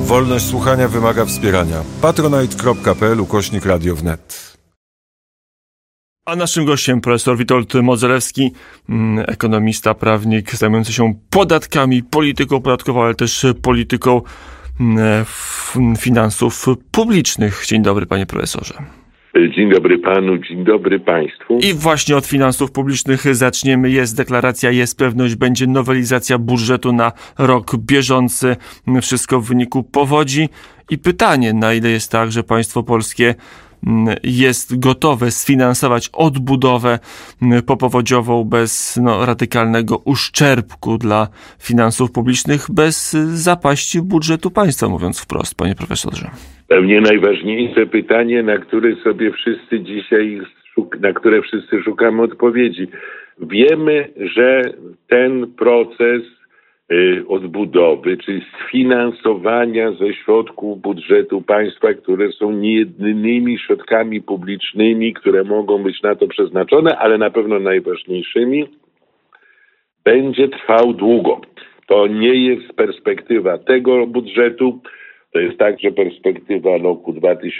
Wolność słuchania wymaga wspierania. patronite.pl/Radio wnet. A naszym gościem profesor Witold Modzelewski, ekonomista, prawnik zajmujący się podatkami, polityką podatkową, ale też polityką finansów publicznych. Dzień dobry, panie profesorze. Dzień dobry panu, dzień dobry państwu. I właśnie od finansów publicznych zaczniemy. Jest deklaracja, jest pewność, będzie nowelizacja budżetu na rok bieżący. Wszystko w wyniku powodzi. I pytanie, na ile jest tak, że państwo polskie jest gotowe sfinansować odbudowę popowodziową bez radykalnego uszczerbku dla finansów publicznych, bez zapaści budżetu państwa, mówiąc wprost, panie profesorze. Pewnie najważniejsze pytanie, na które wszyscy szukamy odpowiedzi. Wiemy, że ten proces odbudowy, czyli sfinansowania ze środków budżetu państwa, które są niejedynymi środkami publicznymi, które mogą być na to przeznaczone, ale na pewno najważniejszymi, będzie trwał długo. To nie jest perspektywa tego budżetu, to jest także perspektywa roku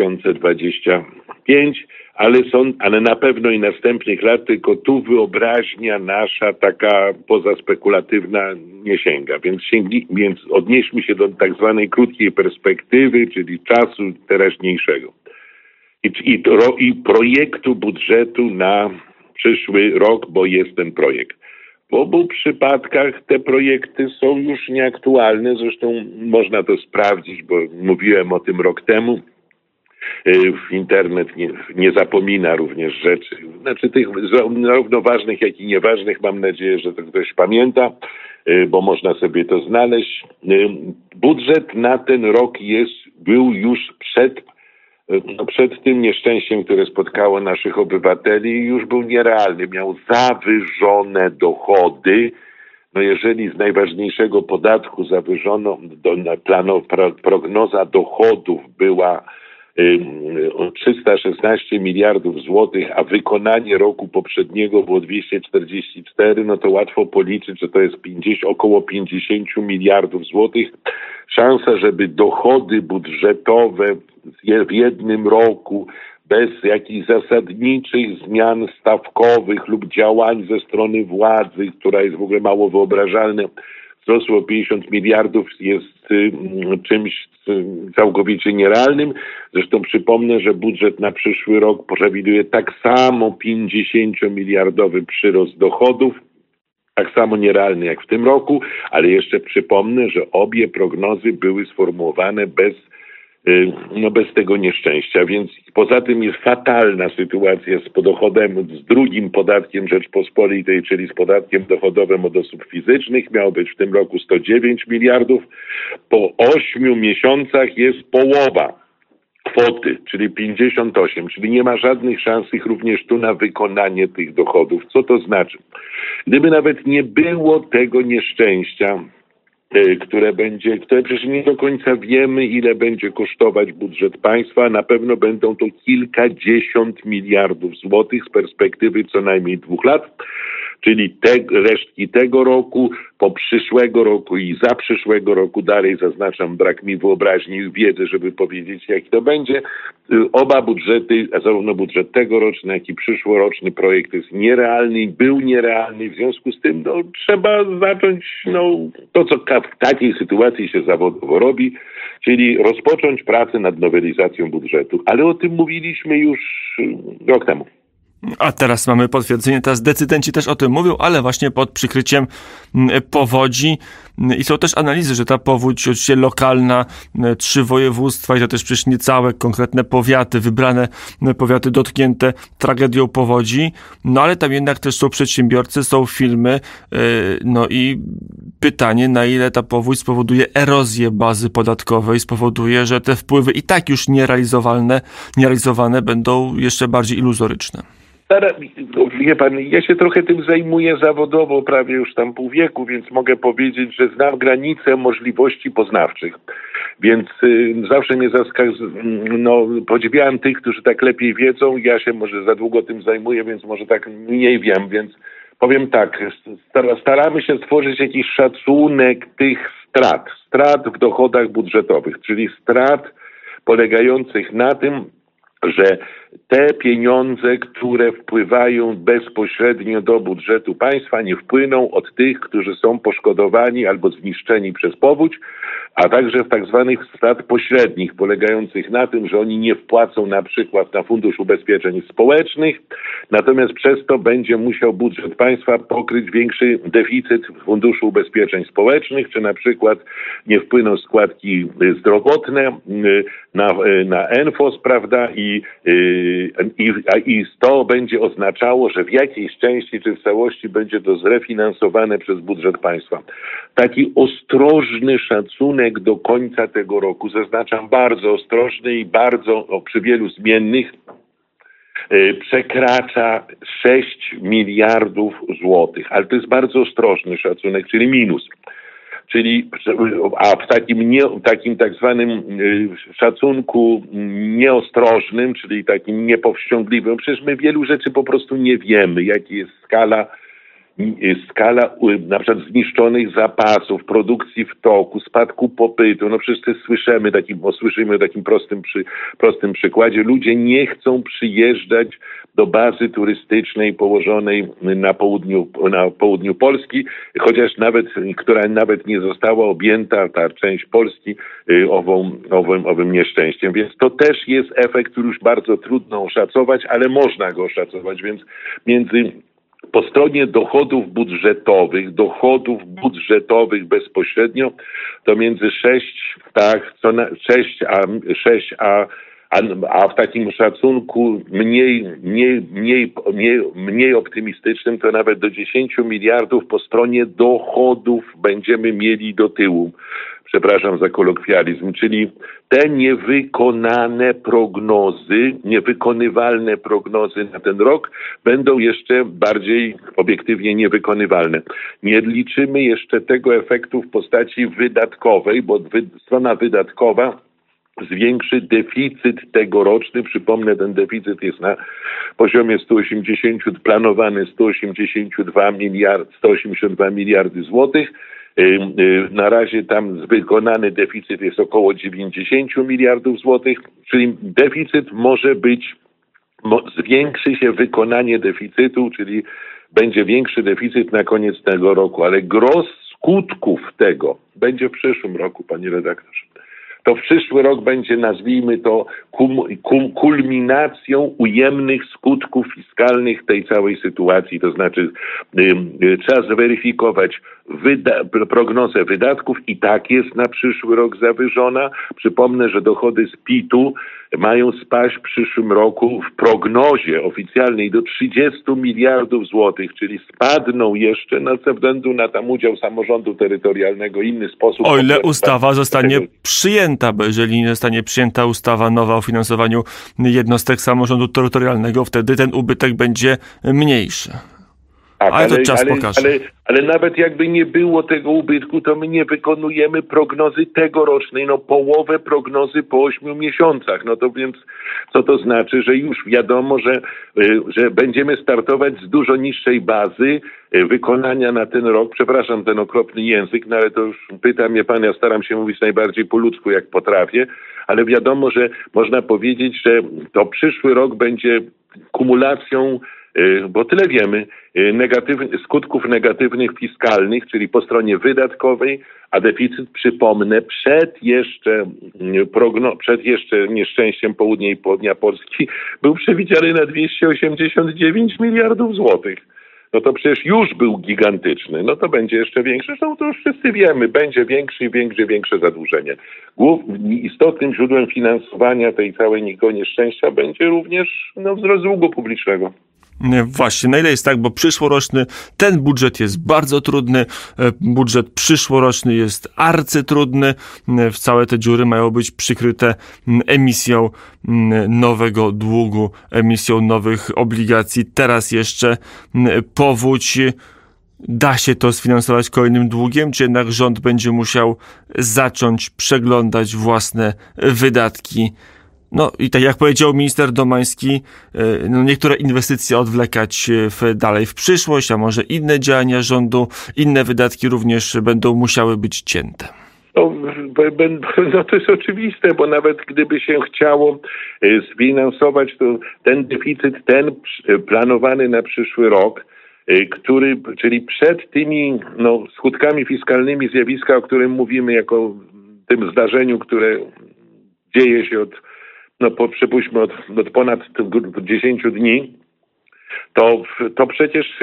2025, ale na pewno i następnych lat, tylko tu wyobraźnia nasza taka pozaspekulatywna nie sięga. Więc odnieśmy się do tak zwanej krótkiej perspektywy, czyli czasu teraźniejszego. I projektu budżetu na przyszły rok, bo jest ten projekt. W obu przypadkach te projekty są już nieaktualne, zresztą można to sprawdzić, bo mówiłem o tym rok temu. Internet nie zapomina również rzeczy, tych zarówno ważnych, jak i nieważnych. Mam nadzieję, że to ktoś pamięta, bo można sobie to znaleźć. Budżet na ten rok był już przed tym nieszczęściem, które spotkało naszych obywateli, już był nierealny. Miał zawyżone dochody. Jeżeli z najważniejszego podatku zawyżono, prognoza dochodów była 316 miliardów złotych, a wykonanie roku poprzedniego było 244, to łatwo policzyć, że to jest około 50 miliardów złotych. Szansa, żeby dochody budżetowe w jednym roku bez jakichś zasadniczych zmian stawkowych lub działań ze strony władzy, która jest w ogóle mało wyobrażalna, wzrosło o 50 miliardów, jest czymś całkowicie nierealnym. Zresztą przypomnę, że budżet na przyszły rok przewiduje tak samo 50-miliardowy przyrost dochodów, tak samo nierealny jak w tym roku, ale jeszcze przypomnę, że obie prognozy były sformułowane bez tego nieszczęścia, więc poza tym jest fatalna sytuacja z drugim podatkiem Rzeczpospolitej, czyli z podatkiem dochodowym od osób fizycznych. Miało być w tym roku 109 miliardów. Po 8 miesiącach jest połowa kwoty, czyli 58, czyli nie ma żadnych szans również tu na wykonanie tych dochodów. Co to znaczy? Gdyby nawet nie było tego nieszczęścia, które przecież nie do końca wiemy, ile będzie kosztować budżet państwa. Na pewno będą to kilkadziesiąt miliardów złotych z perspektywy co najmniej 2 lat, czyli resztki tego roku, po przyszłego roku i za przyszłego roku. Dalej zaznaczam, brak mi wyobraźni i wiedzy, żeby powiedzieć, jak to będzie. Oba budżety, zarówno budżet tegoroczny, jak i przyszłoroczny projekt jest nierealny, był nierealny. W związku z tym trzeba zacząć to, co w takiej sytuacji się zawodowo robi, czyli rozpocząć pracę nad nowelizacją budżetu. Ale o tym mówiliśmy już rok temu. A teraz mamy potwierdzenie, teraz decydenci też o tym mówią, ale właśnie pod przykryciem powodzi. I są też analizy, że ta powódź oczywiście lokalna, 3 województwa i to też przecież niecałe konkretne powiaty, wybrane powiaty dotknięte tragedią powodzi, ale tam jednak też są przedsiębiorcy, są firmy, i pytanie, na ile ta powódź spowoduje erozję bazy podatkowej, spowoduje, że te wpływy i tak już nierealizowane będą jeszcze bardziej iluzoryczne. Wie pan, ja się trochę tym zajmuję zawodowo prawie już tam pół wieku, więc mogę powiedzieć, że znam granice możliwości poznawczych. Więc zawsze mnie podziwiałem tych, którzy tak lepiej wiedzą. Ja się może za długo tym zajmuję, więc może tak mniej wiem, więc powiem tak, staramy się stworzyć jakiś szacunek tych strat w dochodach budżetowych, czyli strat polegających na tym, że te pieniądze, które wpływają bezpośrednio do budżetu państwa, nie wpłyną od tych, którzy są poszkodowani albo zniszczeni przez powódź, a także w tak zwanych strat pośrednich, polegających na tym, że oni nie wpłacą na przykład na Fundusz Ubezpieczeń Społecznych, natomiast przez to będzie musiał budżet państwa pokryć większy deficyt Funduszu Ubezpieczeń Społecznych, czy na przykład nie wpłyną składki zdrowotne na NFOS, prawda, i to będzie oznaczało, że w jakiejś części czy w całości będzie to zrefinansowane przez budżet państwa. Taki ostrożny szacunek do końca tego roku, zaznaczam bardzo ostrożny i bardzo przy wielu zmiennych, przekracza 6 miliardów złotych, ale to jest bardzo ostrożny szacunek, czyli minus. A w takim tak zwanym szacunku nieostrożnym, czyli takim niepowściągliwym, przecież my wielu rzeczy po prostu nie wiemy, jaka jest skala na przykład zniszczonych zapasów, produkcji w toku, spadku popytu. No przecież słyszymy o takim prostym przykładzie. Ludzie nie chcą przyjeżdżać do bazy turystycznej położonej na południu Polski, która nawet nie została objęta, ta część Polski, owym nieszczęściem. Więc to też jest efekt, który już bardzo trudno oszacować, ale można go oszacować, więc po stronie dochodów bezpośrednio to między 6 a w takim szacunku mniej optymistycznym to nawet do 10 miliardów po stronie dochodów będziemy mieli do tyłu. Przepraszam za kolokwializm, czyli te niewykonywalne prognozy na ten rok będą jeszcze bardziej obiektywnie niewykonywalne. Nie liczymy jeszcze tego efektu w postaci wydatkowej, bo strona wydatkowa zwiększy deficyt tegoroczny. Przypomnę, ten deficyt jest na poziomie planowany 182 miliardy złotych. Na razie tam wykonany deficyt jest około 90 miliardów złotych, czyli deficyt zwiększy się wykonanie deficytu, czyli będzie większy deficyt na koniec tego roku, ale gros skutków tego będzie w przyszłym roku, panie redaktorze. To w przyszły rok będzie, nazwijmy to, kulminacją ujemnych skutków fiskalnych tej całej sytuacji. To znaczy trzeba zweryfikować prognozę wydatków i tak jest na przyszły rok zawyżona. Przypomnę, że dochody z PIT-u mają spaść w przyszłym roku w prognozie oficjalnej do 30 miliardów złotych, czyli spadną jeszcze ze względu na tam udział samorządu terytorialnego, inny sposób. O ile ustawa zostanie przyjęta, bo jeżeli nie zostanie przyjęta ustawa nowa o finansowaniu jednostek samorządu terytorialnego, wtedy ten ubytek będzie mniejszy. Ale to czas pokaże. Ale nawet jakby nie było tego ubytku, to my nie wykonujemy prognozy tegorocznej, połowę prognozy po 8 miesiącach. No to więc co to znaczy? Że już wiadomo, że będziemy startować z dużo niższej bazy wykonania na ten rok. Przepraszam ten okropny język, ale to już pyta mnie pan, ja staram się mówić najbardziej po ludzku, jak potrafię, ale wiadomo, że można powiedzieć, że to przyszły rok będzie kumulacją, bo tyle wiemy, skutków negatywnych fiskalnych, czyli po stronie wydatkowej, a deficyt, przypomnę, przed jeszcze nieszczęściem południa Polski był przewidziany na 289 miliardów złotych. No to przecież już był gigantyczny, no to będzie jeszcze większy, zresztą to już wszyscy wiemy, będzie większe zadłużenie. Istotnym źródłem finansowania tej całego nieszczęścia będzie również wzrost długu publicznego. Właśnie, na ile jest tak, bo przyszłoroczny ten budżet jest bardzo trudny, budżet przyszłoroczny jest arcytrudny, całe te dziury mają być przykryte emisją nowego długu, emisją nowych obligacji. Teraz jeszcze powódź. Da się to sfinansować kolejnym długiem, czy jednak rząd będzie musiał zacząć przeglądać własne wydatki? No i tak jak powiedział minister Domański, niektóre inwestycje odwlekać dalej w przyszłość, a może inne działania rządu, inne wydatki również będą musiały być cięte. No to jest oczywiste, bo nawet gdyby się chciało sfinansować to ten deficyt, ten planowany na przyszły rok, czyli przed tymi skutkami fiskalnymi zjawiska, o którym mówimy, jako tym zdarzeniu, które dzieje się przypuśćmy od ponad 10 dni, to przecież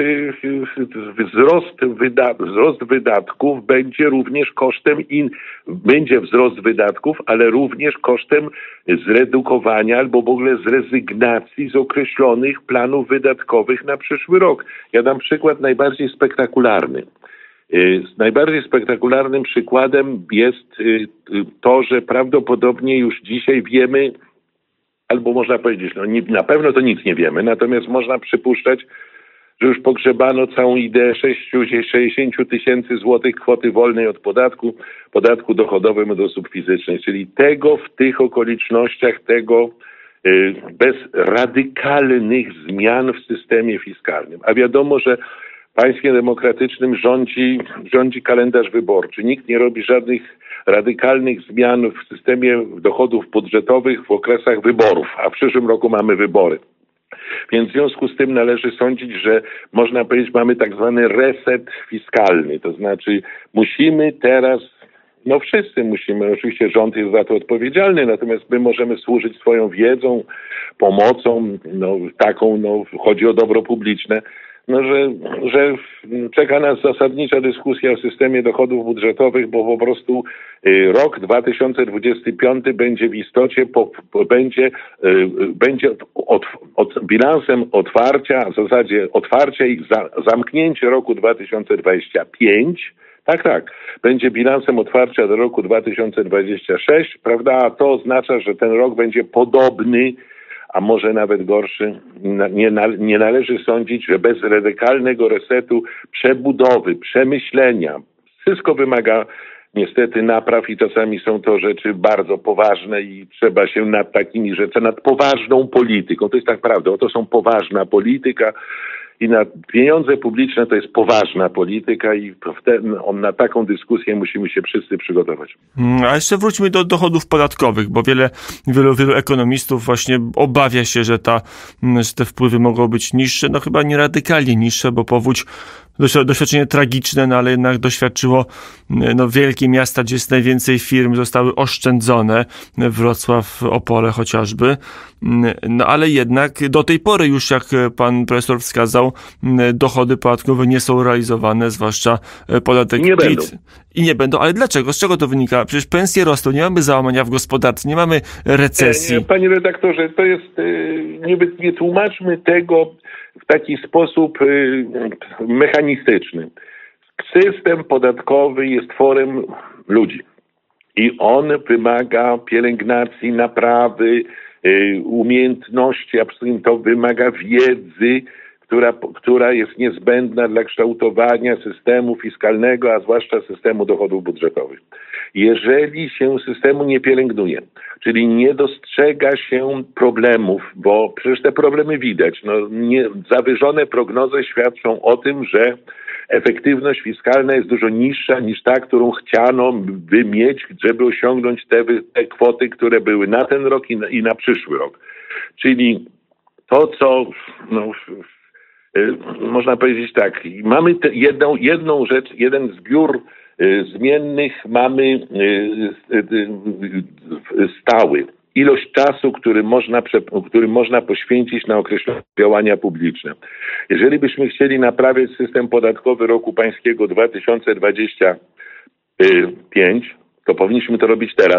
wzrost wydatków będzie również kosztem będzie wzrost wydatków, ale również kosztem zredukowania albo w ogóle zrezygnacji z określonych planów wydatkowych na przyszły rok. Ja dam przykład najbardziej spektakularny. Najbardziej spektakularnym przykładem jest to, że prawdopodobnie już dzisiaj wiemy, albo można powiedzieć, na pewno to nic nie wiemy, natomiast można przypuszczać, że już pogrzebano całą ideę 60 000 złotych kwoty wolnej od podatku dochodowego od osób fizycznych, czyli tego w tych okolicznościach, bez radykalnych zmian w systemie fiskalnym. A wiadomo, że w państwie demokratycznym rządzi kalendarz wyborczy. Nikt nie robi żadnych radykalnych zmian w systemie dochodów budżetowych w okresach wyborów, a w przyszłym roku mamy wybory. Więc w związku z tym należy sądzić, że można powiedzieć, mamy tak zwany reset fiskalny. To znaczy musimy teraz, wszyscy musimy, oczywiście rząd jest za to odpowiedzialny, natomiast my możemy służyć swoją wiedzą, pomocą, chodzi o dobro publiczne, że czeka nas zasadnicza dyskusja o systemie dochodów budżetowych, bo po prostu rok 2025 będzie w istocie będzie bilansem otwarcia, a w zasadzie otwarcie i zamknięcie roku 2025. Tak. Będzie bilansem otwarcia do roku 2026, prawda? A to oznacza, że ten rok będzie podobny, a może nawet gorszy. Nie należy sądzić, że bez radykalnego resetu, przebudowy, przemyślenia, wszystko wymaga niestety napraw i czasami są to rzeczy bardzo poważne i trzeba się nad takimi rzeczami, nad poważną polityką, to jest tak prawda, to są poważna polityka i na pieniądze publiczne to jest poważna polityka i na taką dyskusję musimy się wszyscy przygotować. A jeszcze wróćmy do dochodów podatkowych, bo wielu ekonomistów właśnie obawia się, że te wpływy mogą być niższe, chyba nie radykalnie niższe, bo powódź doświadczenie tragiczne, ale jednak doświadczyło wielkie miasta, gdzie jest najwięcej firm, zostały oszczędzone, Wrocław, Opole chociażby, ale jednak do tej pory już, jak pan profesor wskazał, dochody podatkowe nie są realizowane, zwłaszcza podatek PIT. I nie będą, ale dlaczego? Z czego to wynika? Przecież pensje rosną, nie mamy załamania w gospodarce, nie mamy recesji. Panie redaktorze, to jest, nie tłumaczmy tego w taki sposób mechanistyczny. System podatkowy jest tworem ludzi i on wymaga pielęgnacji, naprawy, umiejętności, absolutnie to wymaga wiedzy, która jest niezbędna dla kształtowania systemu fiskalnego, a zwłaszcza systemu dochodów budżetowych. Jeżeli się systemu nie pielęgnuje, czyli nie dostrzega się problemów, bo przecież te problemy widać, zawyżone prognozy świadczą o tym, że efektywność fiskalna jest dużo niższa niż ta, którą chciano by mieć, żeby osiągnąć te kwoty, które były na ten rok i na przyszły rok. Czyli to, co można powiedzieć tak, mamy jedną rzecz, jeden zbiór zmiennych mamy stały. Ilość czasu, który można poświęcić na określone działania publiczne. Jeżeli byśmy chcieli naprawiać system podatkowy roku pańskiego 2025, to powinniśmy to robić teraz.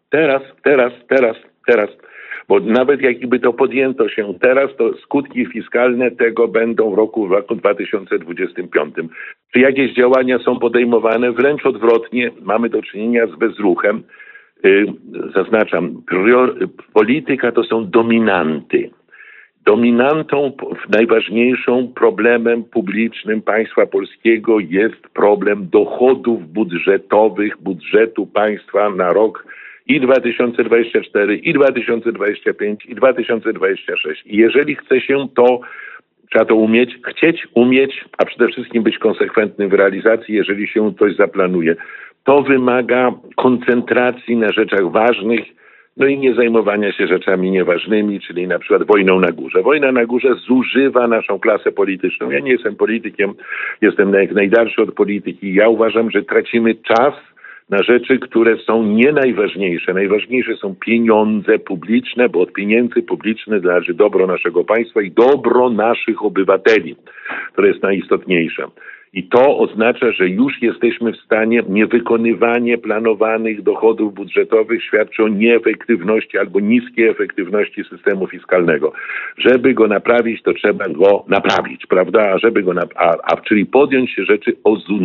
Teraz. Bo nawet jakby to podjęto się teraz, to skutki fiskalne tego będą w roku 2025. Czy jakieś działania są podejmowane? Wręcz odwrotnie, mamy do czynienia z bezruchem. Zaznaczam, polityka to są dominanty. Dominantą, najważniejszą problemem publicznym państwa polskiego jest problem dochodów budżetowych, budżetu państwa na rok i 2024, i 2025, i 2026. I jeżeli chce się to, trzeba to umieć, a przede wszystkim być konsekwentnym w realizacji, jeżeli się coś zaplanuje. To wymaga koncentracji na rzeczach ważnych, no i nie zajmowania się rzeczami nieważnymi, czyli na przykład wojną na górze. Wojna na górze zużywa naszą klasę polityczną. Ja nie jestem politykiem, jestem jak najdalszy od polityki. Ja uważam, że tracimy czas na rzeczy, które są nie najważniejsze. Najważniejsze są pieniądze publiczne, bo od pieniędzy publicznych należy dobro naszego państwa i dobro naszych obywateli, które jest najistotniejsze. I to oznacza, że już jesteśmy w stanie, niewykonywanie planowanych dochodów budżetowych świadczy o nieefektywności albo niskiej efektywności systemu fiskalnego. Żeby go naprawić, to trzeba go naprawić, prawda? A żeby go czyli podjąć się rzeczy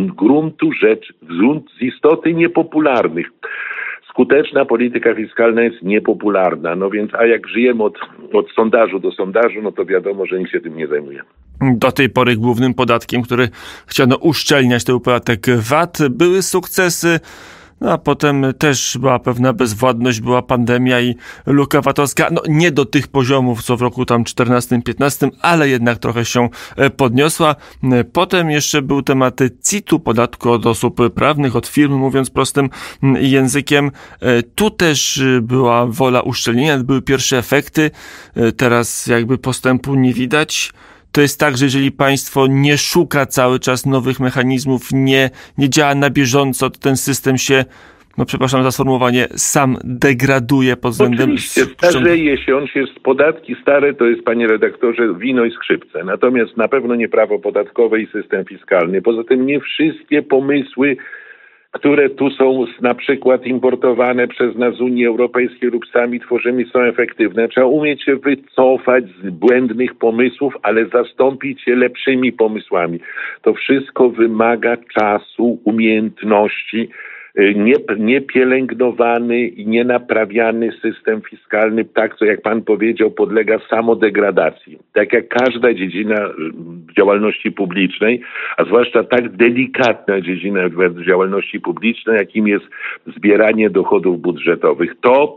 z istoty niepopularnych. Skuteczna polityka fiskalna jest niepopularna, no więc, a jak żyjemy od sondażu do sondażu, no to wiadomo, że nikt się tym nie zajmuje. Do tej pory głównym podatkiem, który chciano uszczelniać, to był podatek VAT. Były sukcesy, no a potem też była pewna bezwładność, była pandemia i luka VAT-owska. No nie do tych poziomów, co w roku tam 14-15, ale jednak trochę się podniosła. Potem jeszcze był temat CIT-u, podatku od osób prawnych, od firm, mówiąc prostym językiem. Tu też była wola uszczelnienia, były pierwsze efekty. Teraz jakby postępu nie widać. To jest tak, że jeżeli państwo nie szuka cały czas nowych mechanizmów, nie działa na bieżąco, to ten system się, no przepraszam za sformułowanie, sam degraduje pod względem... Oczywiście, starzeje się, podatki stare to jest, panie redaktorze, wino i skrzypce. Natomiast na pewno nie prawo podatkowe i system fiskalny. Poza tym nie wszystkie pomysły, które tu są na przykład importowane przez nas z Unii Europejskiej lub sami tworzymy, są efektywne. Trzeba umieć się wycofać z błędnych pomysłów, ale zastąpić je lepszymi pomysłami. To wszystko wymaga czasu, umiejętności. Niepielęgnowany i nienaprawiany system fiskalny, tak co jak pan powiedział, podlega samodegradacji. Tak jak każda dziedzina działalności publicznej, a zwłaszcza tak delikatna dziedzina działalności publicznej, jakim jest zbieranie dochodów budżetowych.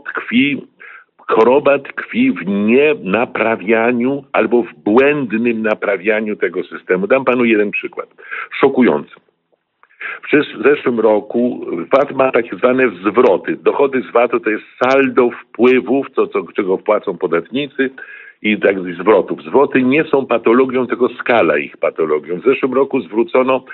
Choroba tkwi w nienaprawianiu albo w błędnym naprawianiu tego systemu. Dam panu jeden przykład. Szokujący. W zeszłym roku VAT ma tak zwane zwroty. Dochody z VAT-u to jest saldo wpływów, czego płacą podatnicy i tak zwrotów. Zwroty nie są patologią, tylko skala ich patologią. W zeszłym roku zwrócono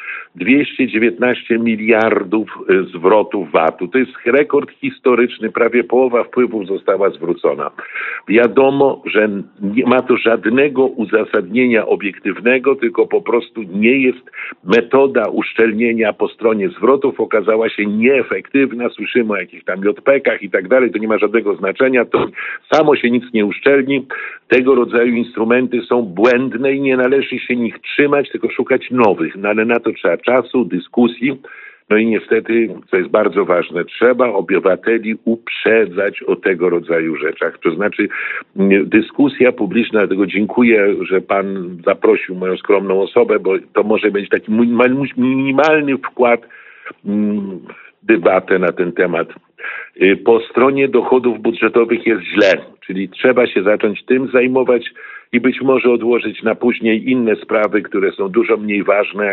219 miliardów zwrotów VAT-u. To jest rekord historyczny. Prawie połowa wpływów została zwrócona. Wiadomo, że nie ma to żadnego uzasadnienia obiektywnego, tylko po prostu nie jest metoda uszczelnienia po stronie zwrotów. Okazała się nieefektywna. Słyszymy o jakichś tam JPK-ach i tak dalej. To nie ma żadnego znaczenia. To samo się nic nie uszczelni. Tego rodzaju instrumenty są błędne i nie należy się nich trzymać, tylko szukać nowych. No ale na to trzeba czasu, dyskusji. No i niestety, co jest bardzo ważne, trzeba obywateli uprzedzać o tego rodzaju rzeczach. To znaczy dyskusja publiczna, dlatego dziękuję, że pan zaprosił moją skromną osobę, bo to może być taki minimalny wkład w debatę na ten temat. Po stronie dochodów budżetowych jest źle, czyli trzeba się zacząć tym zajmować i być może odłożyć na później inne sprawy, które są dużo mniej ważne,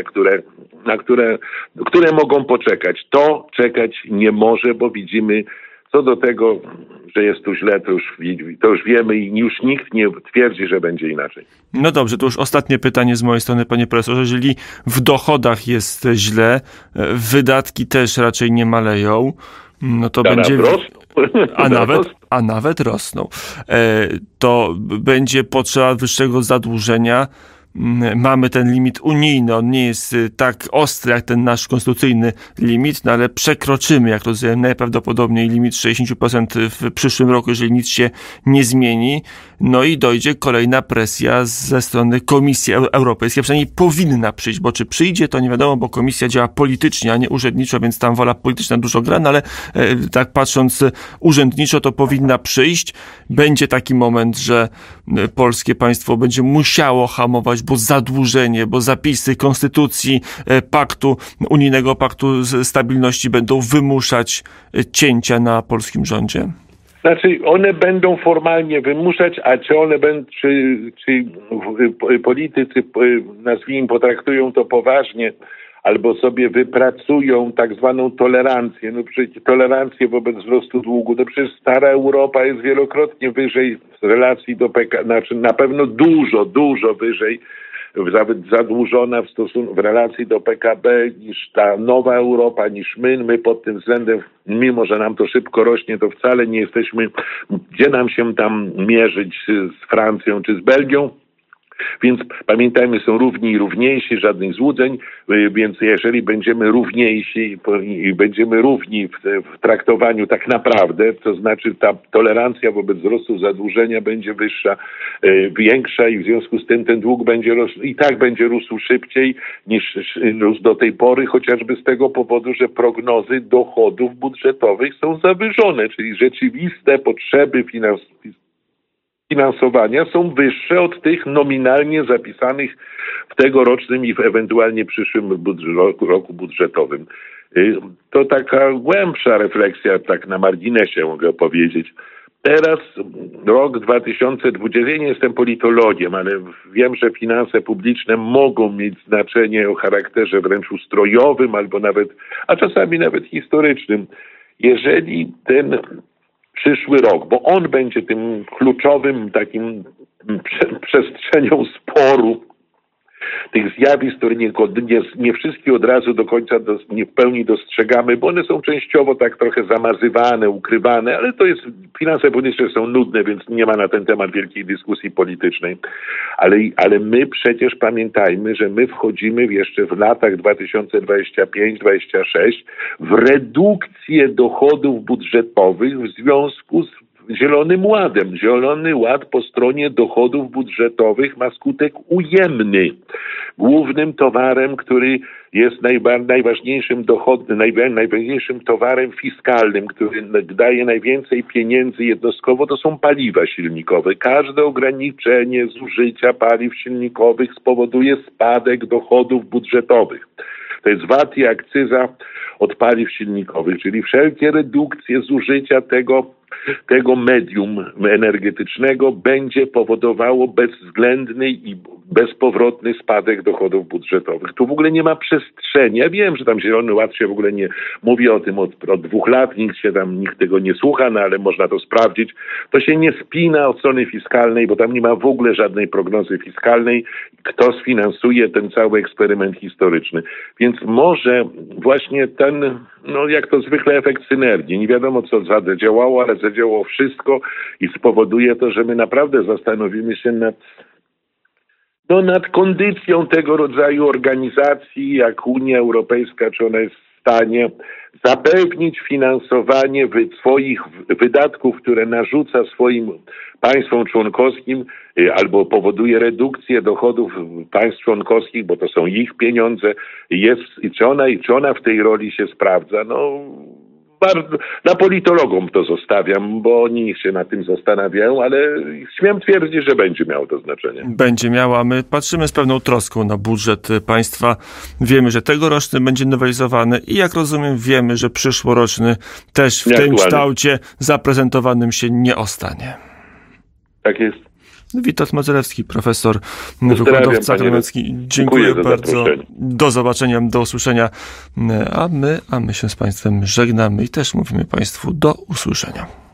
które mogą poczekać. To czekać nie może, bo widzimy co do tego, że jest tu źle, to już wiemy i już nikt nie twierdzi, że będzie inaczej. No dobrze, to już ostatnie pytanie z mojej strony, panie profesorze. Jeżeli w dochodach jest źle, wydatki też raczej nie maleją, no to będzie... A nawet rosną. To będzie potrzeba wyższego zadłużenia. Mamy ten limit unijny, on nie jest tak ostry jak ten nasz konstytucyjny limit, no ale przekroczymy, jak rozumiem, najprawdopodobniej limit 60% w przyszłym roku, jeżeli nic się nie zmieni. No i dojdzie kolejna presja ze strony Komisji Europejskiej, przynajmniej powinna przyjść, bo czy przyjdzie, to nie wiadomo, bo Komisja działa politycznie, a nie urzędniczo, więc tam wola polityczna dużo gra, no ale tak patrząc urzędniczo, to powinna przyjść. Będzie taki moment, że polskie państwo będzie musiało hamować, bo zadłużenie, bo zapisy konstytucji, unijnego paktu stabilności będą wymuszać cięcia na polskim rządzie? Znaczy, one będą formalnie wymuszać, a czy one będą, czy politycy, nazwijmy, potraktują to poważnie, albo sobie wypracują tak zwaną tolerancję, no przecież tolerancję wobec wzrostu długu, no przecież stara Europa jest wielokrotnie wyżej w relacji do PKB, znaczy na pewno dużo wyżej, nawet zadłużona w relacji do PKB niż ta nowa Europa, niż my pod tym względem, mimo że nam to szybko rośnie, to wcale nie jesteśmy, gdzie nam się tam mierzyć z Francją czy z Belgią. Więc pamiętajmy, są równi i równiejsi, żadnych złudzeń, więc jeżeli będziemy równiejsi i będziemy równi w traktowaniu tak naprawdę, to znaczy ta tolerancja wobec wzrostu zadłużenia będzie wyższa, większa i w związku z tym ten dług będzie będzie rósł szybciej niż rósł do tej pory, chociażby z tego powodu, że prognozy dochodów budżetowych są zawyżone, czyli rzeczywiste potrzeby finansowania są wyższe od tych nominalnie zapisanych w tegorocznym i w ewentualnie przyszłym roku budżetowym. To taka głębsza refleksja, tak na marginesie mogę powiedzieć. Teraz rok 2020, ja nie jestem politologiem, ale wiem, że finanse publiczne mogą mieć znaczenie o charakterze wręcz ustrojowym a czasami nawet historycznym. Jeżeli ten przyszły rok, bo on będzie tym kluczowym takim przestrzenią sporu tych zjawisk, które nie wszystkie od razu do końca nie w pełni dostrzegamy, bo one są częściowo tak trochę zamazywane, ukrywane, ale to jest, finanse publiczne są nudne, więc nie ma na ten temat wielkiej dyskusji politycznej. Ale my przecież pamiętajmy, że my wchodzimy jeszcze w latach 2025-2026 w redukcję dochodów budżetowych w związku z Zielonym Ładem. Zielony Ład po stronie dochodów budżetowych ma skutek ujemny. Głównym towarem, który jest najważniejszym towarem fiskalnym, który daje najwięcej pieniędzy jednostkowo, to są paliwa silnikowe. Każde ograniczenie zużycia paliw silnikowych spowoduje spadek dochodów budżetowych. To jest VAT i akcyza od paliw silnikowych, czyli wszelkie redukcje zużycia tego medium energetycznego będzie powodowało bezwzględny i bezpowrotny spadek dochodów budżetowych. Tu w ogóle nie ma przestrzeni. Ja wiem, że tam Zielony Ład się w ogóle nie mówi o tym od 2 lat, nikt tego nie słucha, no ale można to sprawdzić. To się nie spina od strony fiskalnej, bo tam nie ma w ogóle żadnej prognozy fiskalnej, kto sfinansuje ten cały eksperyment historyczny. Więc może właśnie ten, jak to zwykle efekt synergii. Nie wiadomo, co zadziałało, ale zadziałało wszystko i spowoduje to, że my naprawdę zastanowimy się nad kondycją tego rodzaju organizacji, jak Unia Europejska, czy ona jest w stanie zapewnić finansowanie swoich wydatków, które narzuca swoim państwom członkowskim albo powoduje redukcję dochodów państw członkowskich, bo to są ich pieniądze. Czy ona w tej roli się sprawdza? Bardzo, na politologom to zostawiam, bo oni się nad tym zastanawiają, ale śmiem twierdzić, że będzie miało to znaczenie. Będzie miało, a my patrzymy z pewną troską na budżet państwa. Wiemy, że tegoroczny będzie nowelizowany i jak rozumiem wiemy, że przyszłoroczny też w tym kształcie zaprezentowanym się nie ostanie. Tak jest. Witold Modzelewski, profesor, wykładowca akademicki. Dziękuję bardzo. Do zobaczenia, do usłyszenia. A my się z państwem żegnamy i też mówimy państwu do usłyszenia.